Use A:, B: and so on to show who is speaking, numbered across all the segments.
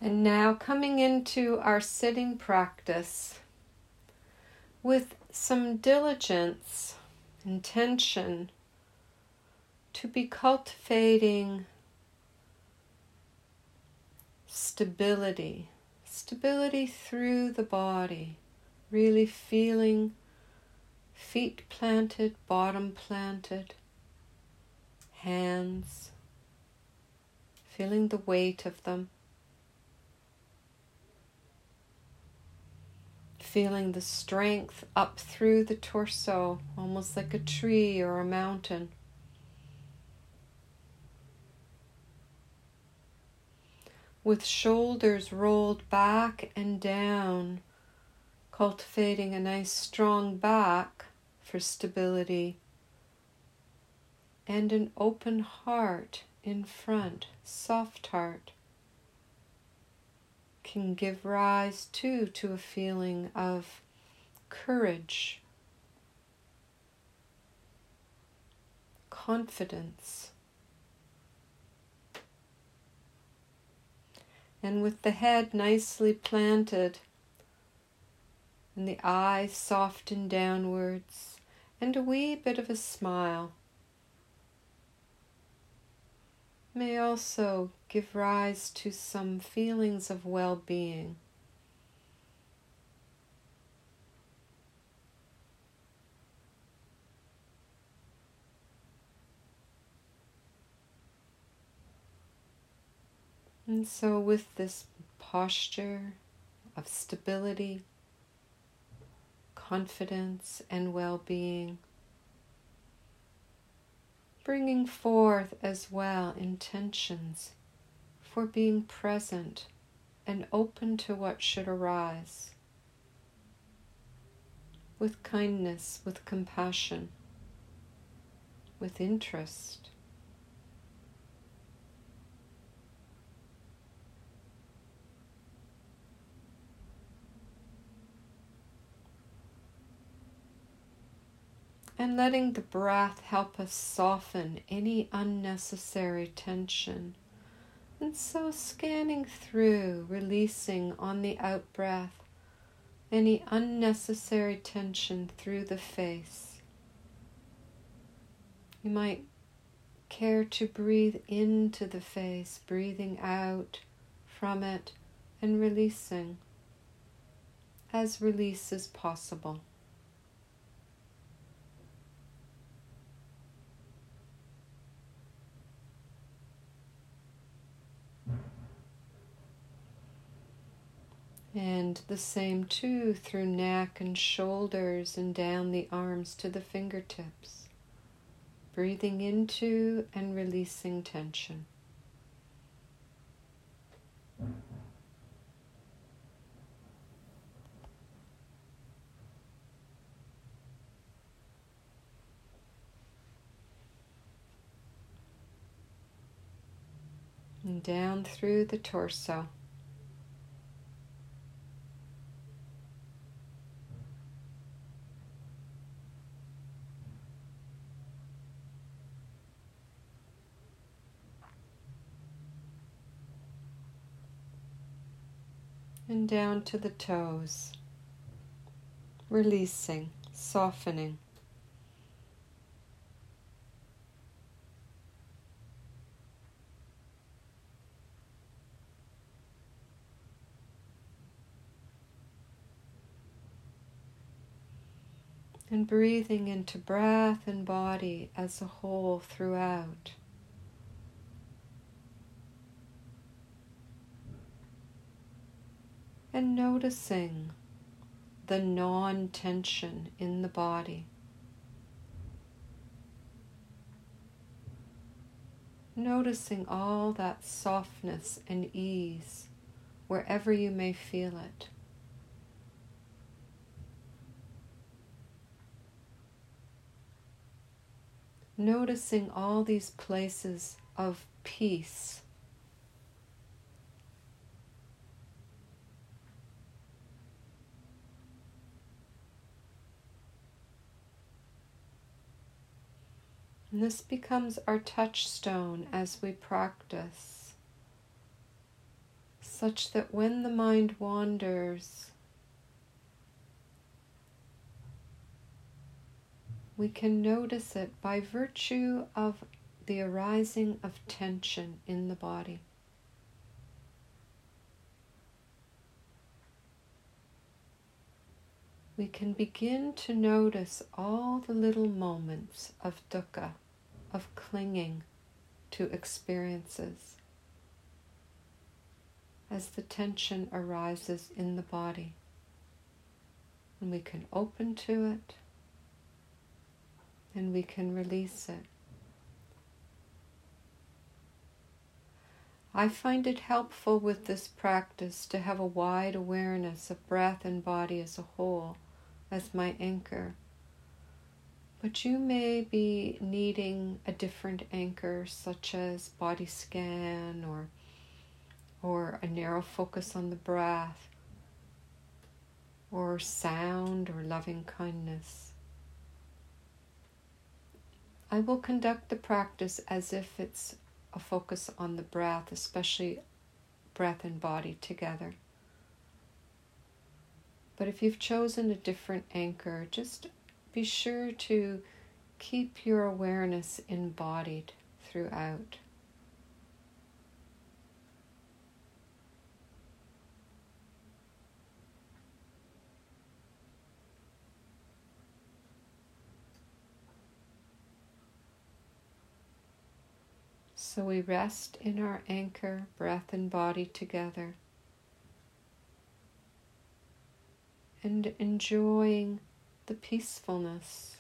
A: And now coming into our sitting practice with some diligence, intention to be cultivating stability through the body, really feeling feet planted, bottom planted, hands, feeling the weight of them, feeling the strength up through the torso, almost like a tree or a mountain. With shoulders rolled back and down, cultivating a nice strong back for stability, and an open heart in front, soft heart, can give rise too to a feeling of courage, confidence. And with the head nicely planted and the eyes softened downwards and a wee bit of a smile, may also give rise to some feelings of well-being. And so with this posture of stability, confidence, and well-being, bringing forth as well intentions for being present and open to what should arise, with kindness, with compassion, with interest. And letting the breath help us soften any unnecessary tension. And so scanning through, releasing on the out-breath any unnecessary tension through the face. You might care to breathe into the face, breathing out from it and releasing as release is possible. And the same too through neck and shoulders and down the arms to the fingertips. Breathing into and releasing tension. And down through the torso. And down to the toes, releasing, softening. And breathing into breath and body as a whole throughout. And noticing the non-tension in the body. Noticing all that softness and ease wherever you may feel it. Noticing all these places of peace. And this becomes our touchstone as we practice. such that when the mind wanders, we can notice it by virtue of the arising of tension in the body. We can begin to notice all the little moments of dukkha, of clinging to experiences, as the tension arises in the body. And we can open to it, and we can release it. I find it helpful with this practice to have a wide awareness of breath and body as a whole, as my anchor. But you may be needing a different anchor, such as body scan or a narrow focus on the breath, or sound or loving kindness. I will conduct the practice as if it's a focus on the breath, especially breath and body together. But if you've chosen a different anchor, just be sure to keep your awareness embodied throughout. So we rest in our anchor, breath and body together, and enjoying the peacefulness.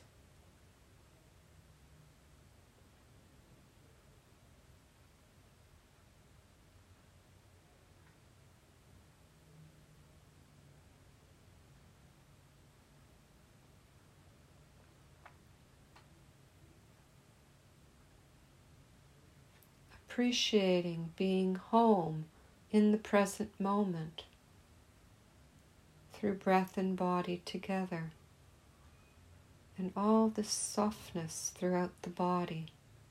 A: Appreciating being home in the present moment through breath and body together, and all this softness throughout the body.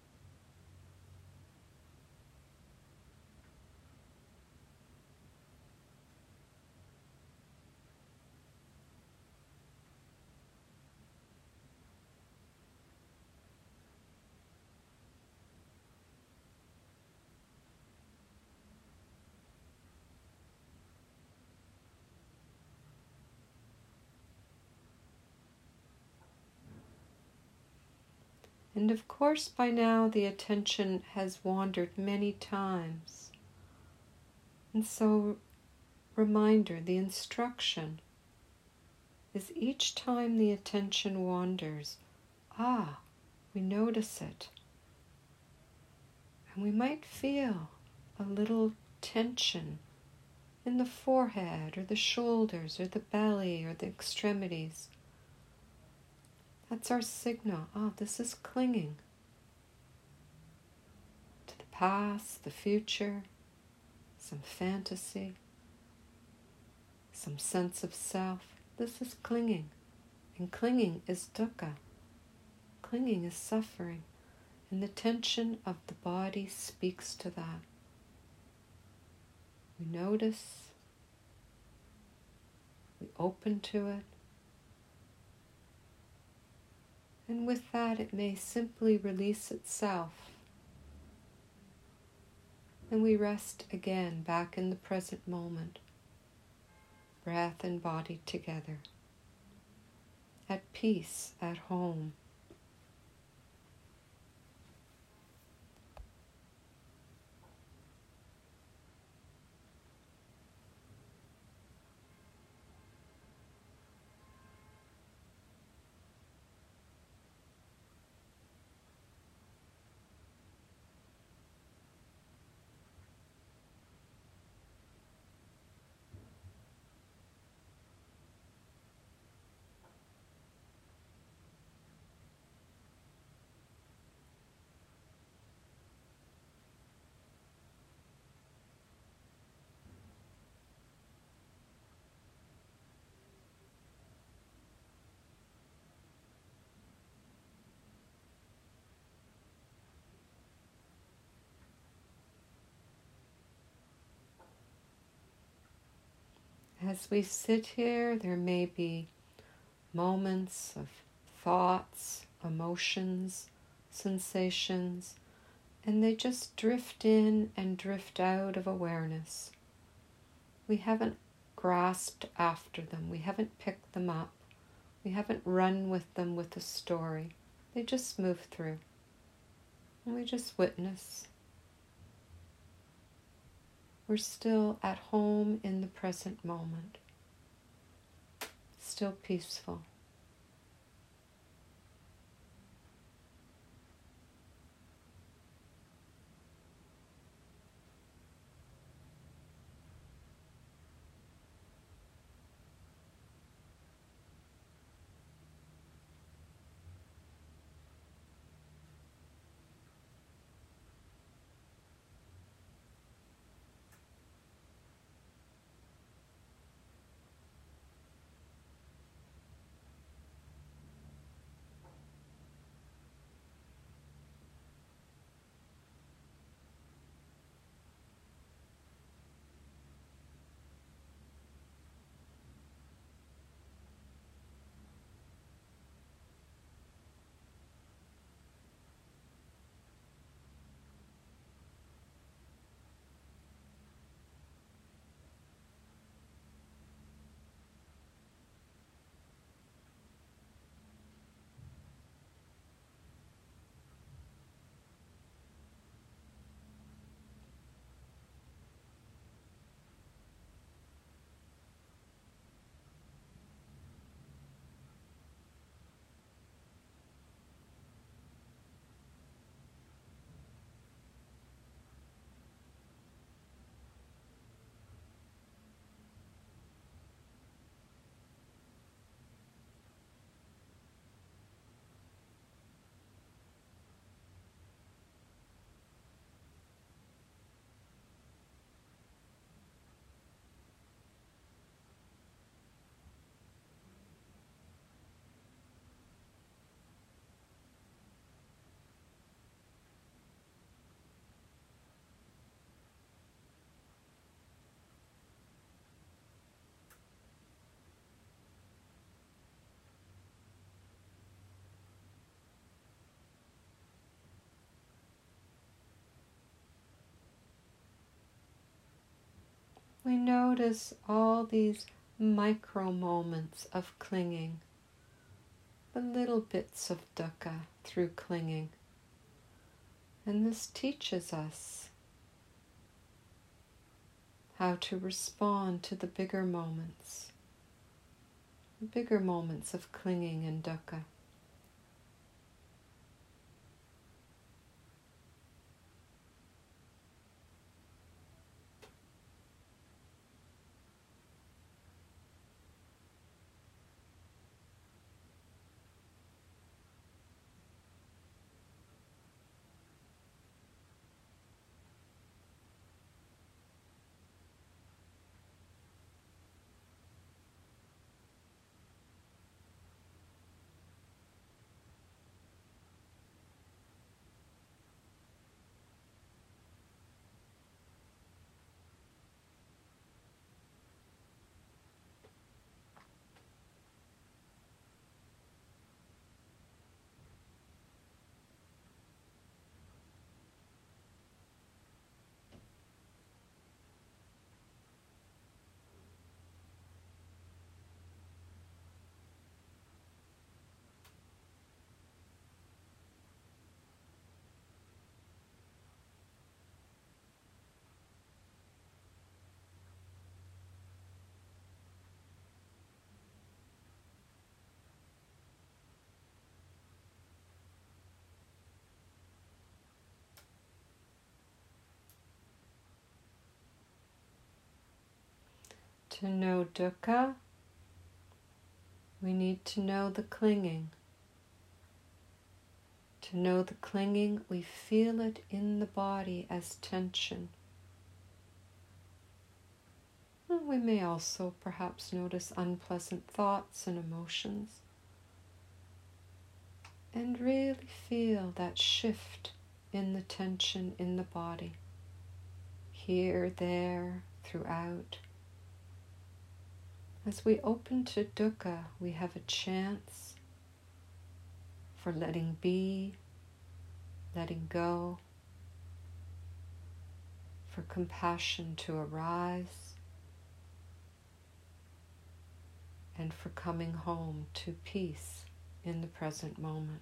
A: And of course, by now the attention has wandered many times. And so, reminder, the instruction is each time the attention wanders, we notice it. And we might feel a little tension in the forehead or the shoulders or the belly or the extremities. That's our signal. This is clinging to the past, the future, some fantasy, some sense of self. This is clinging. And clinging is dukkha. Clinging is suffering. And the tension of the body speaks to that. We notice, we open to it, and with that it may simply release itself. And we rest again back in the present moment, breath and body together, at peace, at home. as we sit here, there may be moments of thoughts, emotions, sensations, and they just drift in and drift out of awareness. We haven't grasped after them. We haven't picked them up. We haven't run with them with a story. They just move through. And we just witness. We're still at home in the present moment. Still peaceful. We notice all these micro moments of clinging, the little bits of dukkha through clinging. And this teaches us how to respond to the bigger moments of clinging and dukkha. To know dukkha, we need to know the clinging. To know the clinging, we feel it in the body as tension. And we may also perhaps notice unpleasant thoughts and emotions. And really feel that shift in the tension in the body. Here, there, throughout. As we open to dukkha, we have a chance for letting be, letting go, for compassion to arise, and for coming home to peace in the present moment.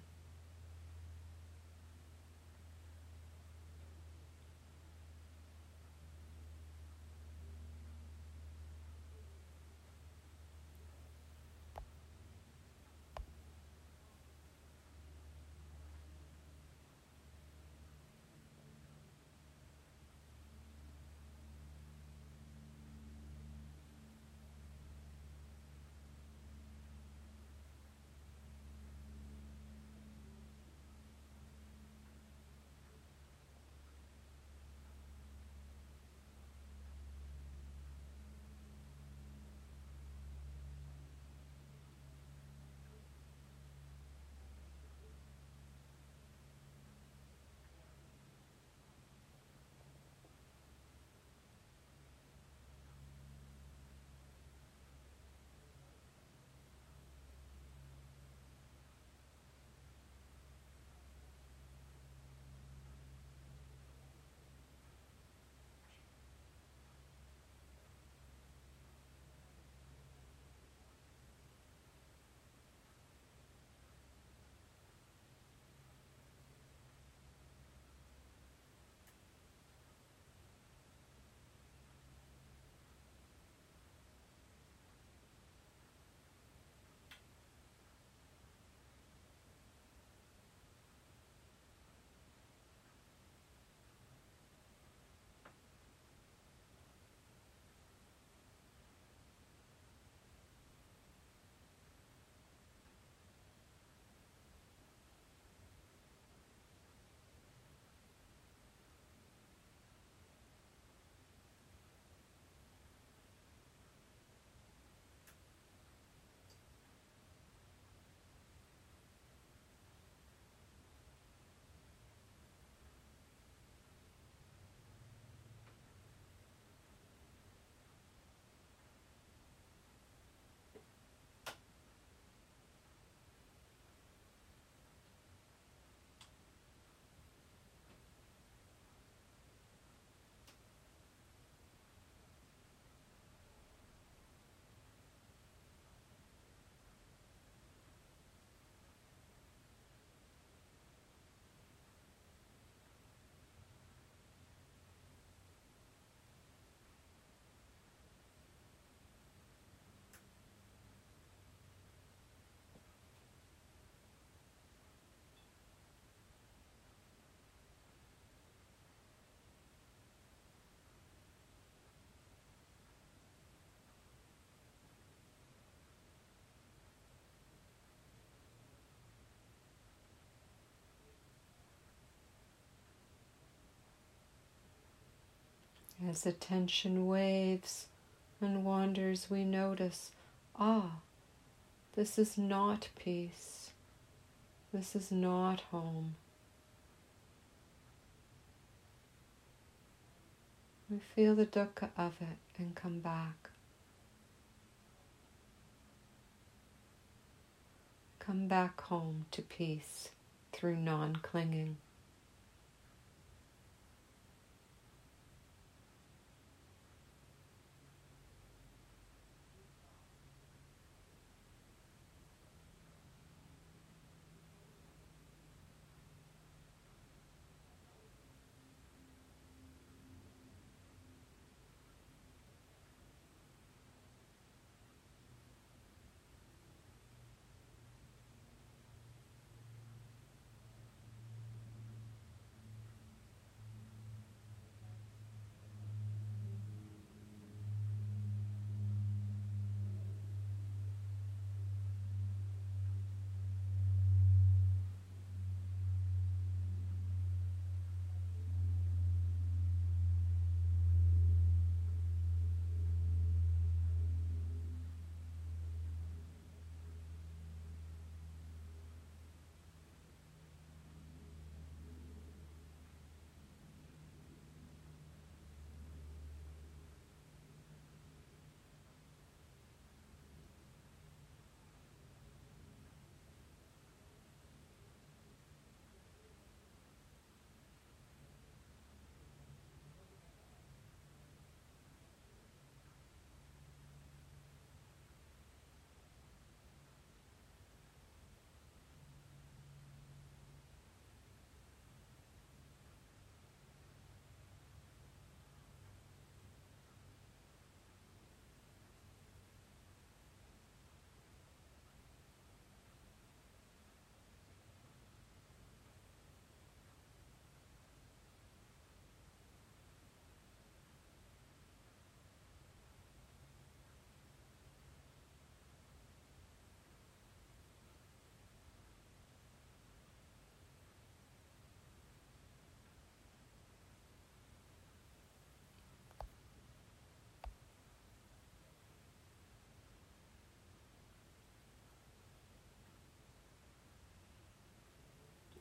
A: As attention waves and wanders, we notice, this is not peace. This is not home. We feel the dukkha of it and come back. Come back home to peace through non-clinging.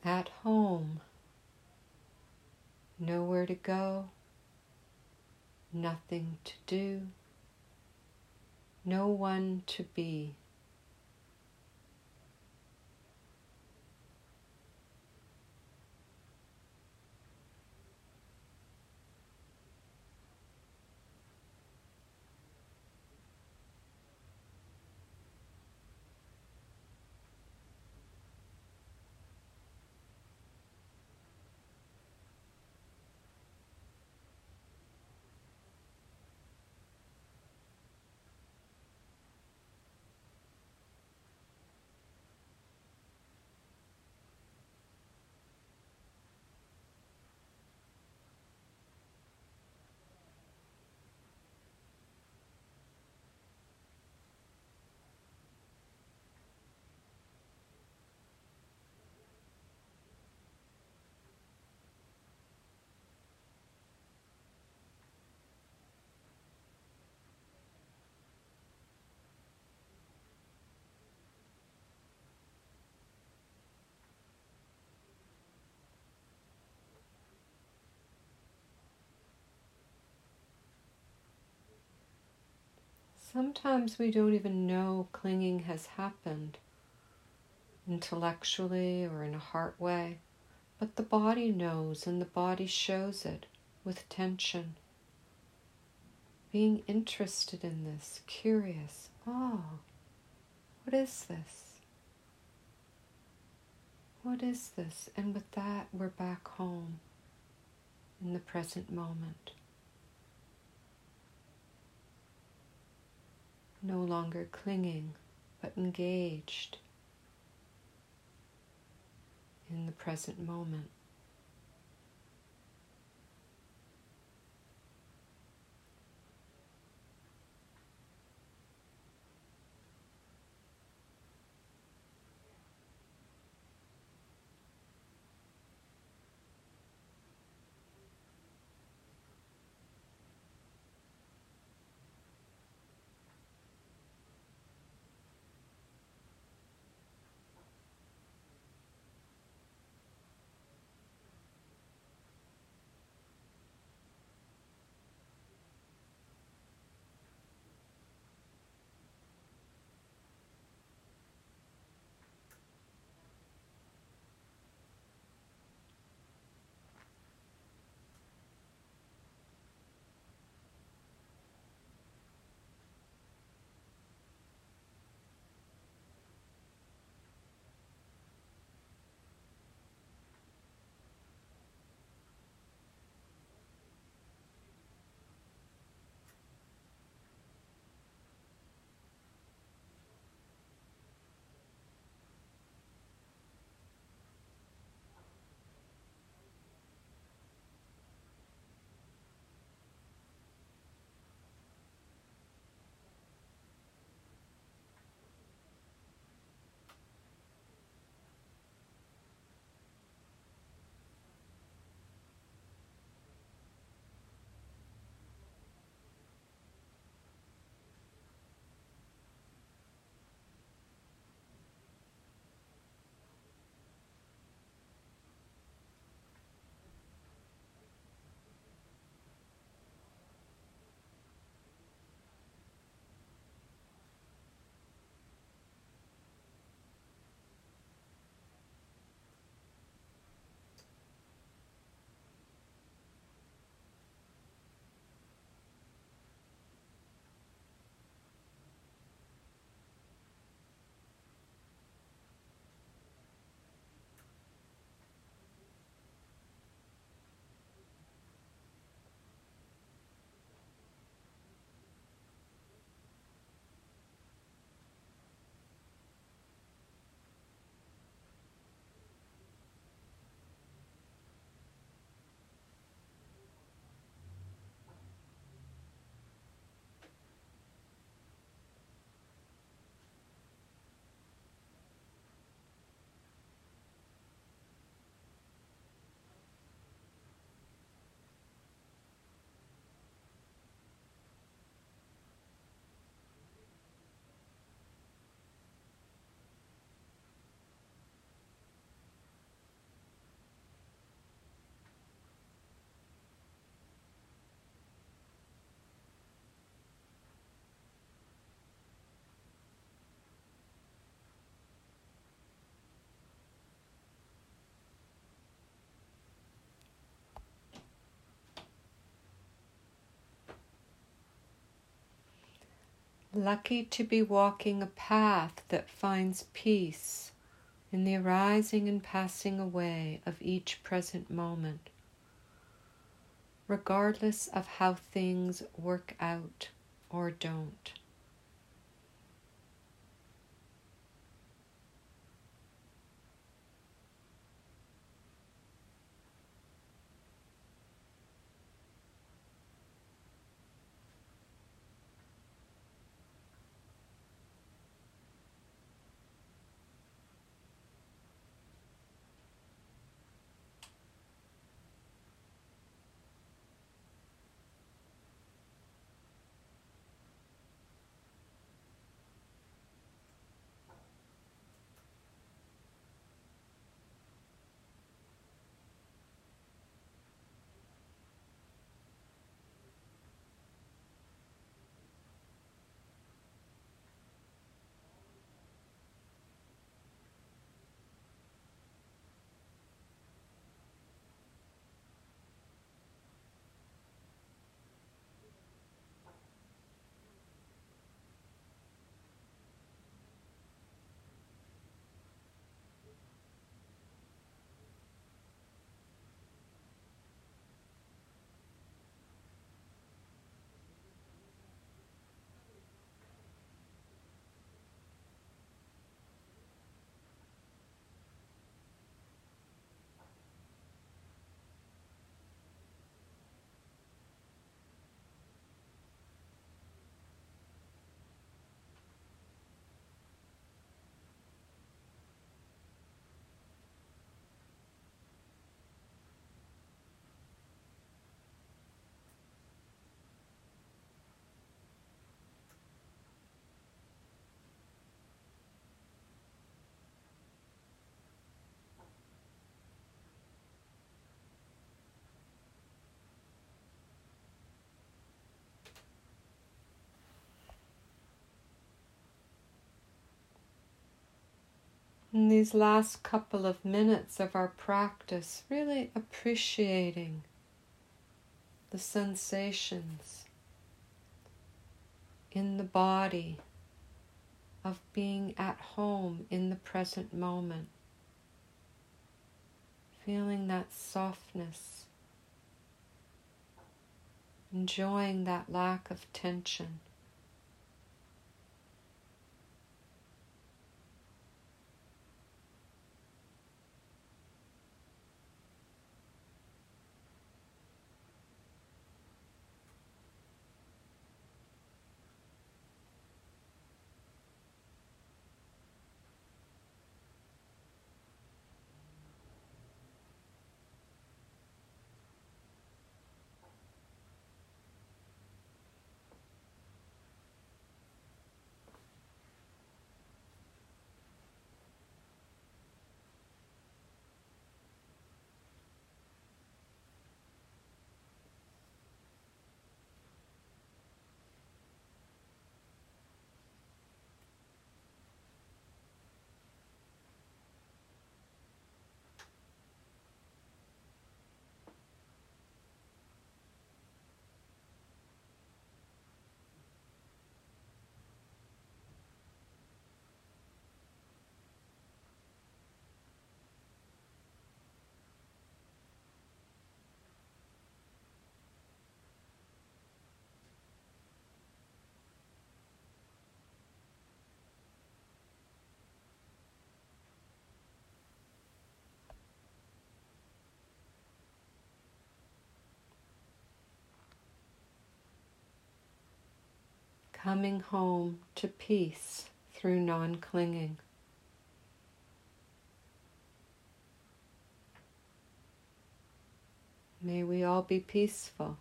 A: at home, nowhere to go, nothing to do, no one to be. Sometimes we don't even know clinging has happened, intellectually or in a heart way, but the body knows and the body shows it with tension. Being interested in this, curious, oh, what is this? What is this? And with that, we're back home in the present moment. No longer clinging, but engaged in the present moment. Lucky to be walking a path that finds peace in the arising and passing away of each present moment, regardless of how things work out or don't. In these last couple of minutes of our practice, really appreciating the sensations in the body of being at home in the present moment, feeling that softness, enjoying that lack of tension. Coming home to peace through non-clinging. May we all be peaceful.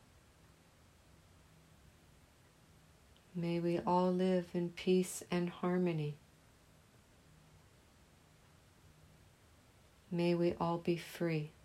A: May we all live in peace and harmony. May we all be free.